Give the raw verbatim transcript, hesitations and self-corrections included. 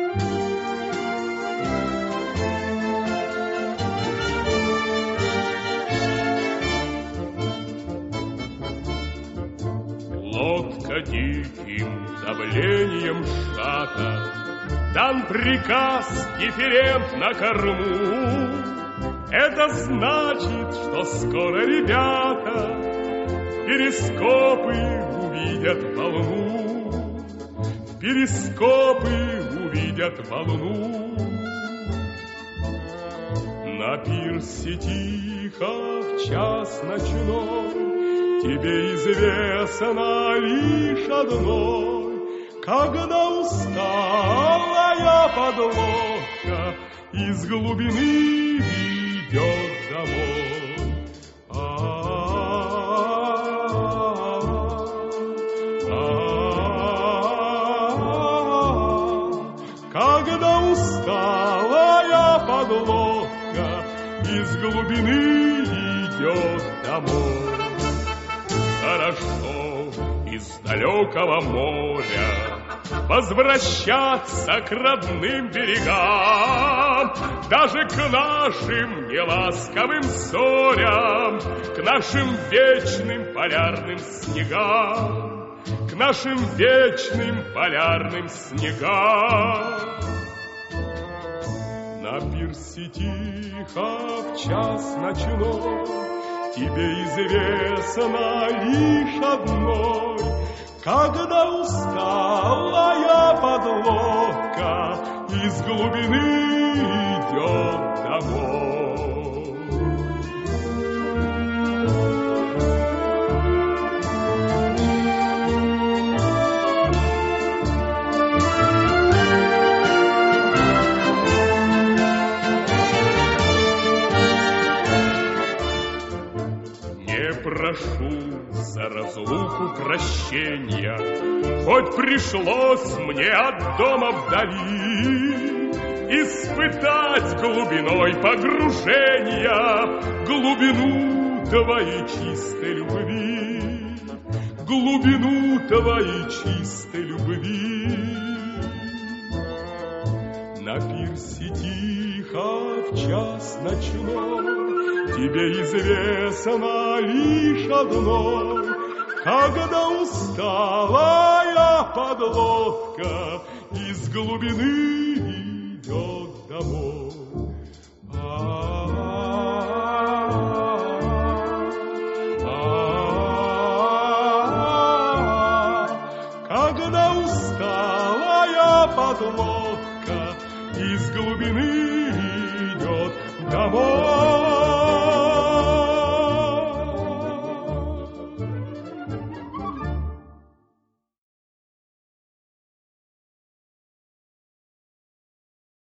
Лодка диким давлением сжата, дан приказ дифферент на корму. Это значит, что скоро ребята в перископы увидят волну, в перископы увидят волну. На пирсе тихо в час ночной тебе известно лишь одно: когда усталая подлодка из глубины идет домой. Когда усталая подлодка из глубины идет домой. Хорошо из далекого моря возвращаться к родным берегам, даже к нашим неласковым зорям, к нашим вечным полярным снегам, к нашим вечным полярным снегам. На пирсе тихо в час ночной тебе известно лишь одно: когда усталая подлодка из глубины идет домой. Прошу за разлуку прощения, хоть пришлось мне от дома вдали испытать глубиной погружения глубину твоей чистой любви, глубину твоей чистой любви. На пирсе тихо в час ночной тебе известно лишь одно: когда усталая подлодка из глубины идет домой. Когда усталая подлодка из глубины идет домой.